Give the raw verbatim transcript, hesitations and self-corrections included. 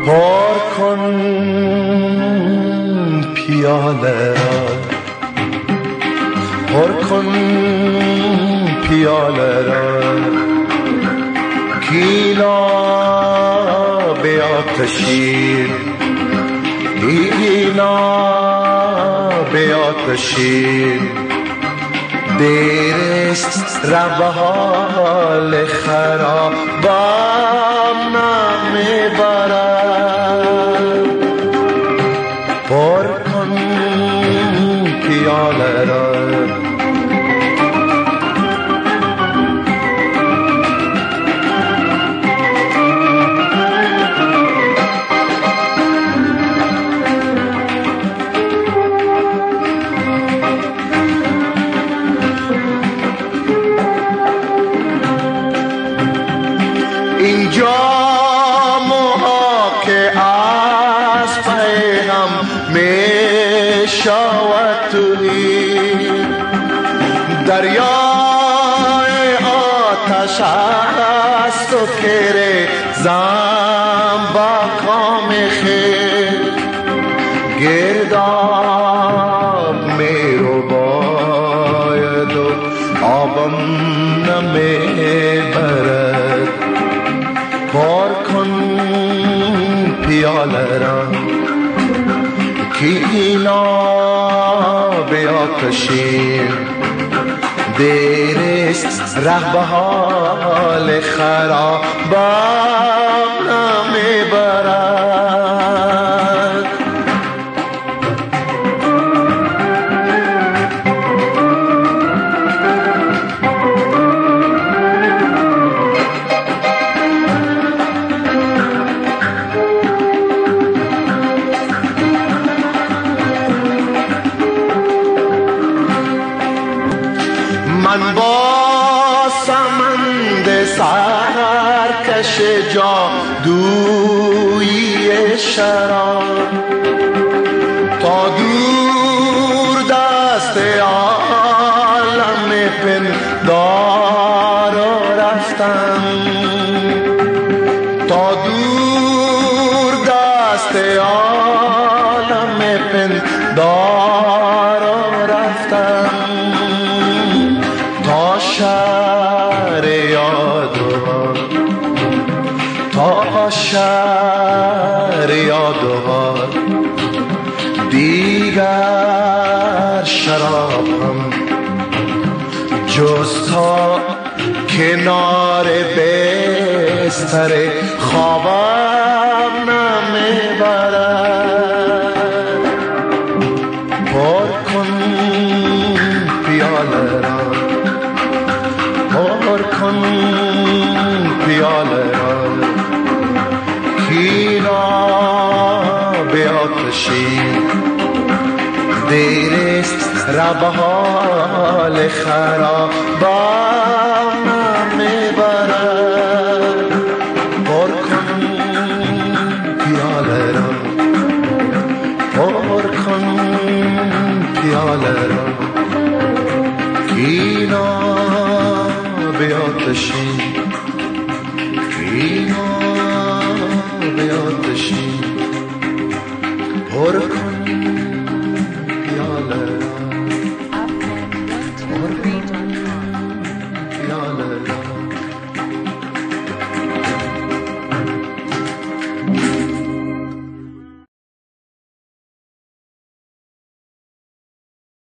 پر کن پیاله را، پر کن پیاله را، گیلا به آتشین، گیلا به آتشین. دیرست رو حال خرابم نمیبرد. پر کن پیاله را، اینجا موها که از پیهم می شود تویی، دریای آتش است و کره زن با کام خیر. گرداب می رو باید و آبم نمی برد. پر کن پیاله را، گیلا به آتشین. دیرست ره به حال خرابم نمیبرد. من با سمند سرکش جادویی شراب تا دور دست عالم پندار رفتم، تا دور دست عالم پندار رفتم. تا شهر یادها، تا شهر یادها، دیگر شراب هم جز تا کنار بستر خوابم نمیبرد. پر کن پیاله را، پر کن پیاله را، گیلا به آتشین. دیرست رو به حال خرابم نمیبرد. پر کن پیاله را، پر کن پیاله را، گیلا به آتشین، گیلا به آتشین. پر کن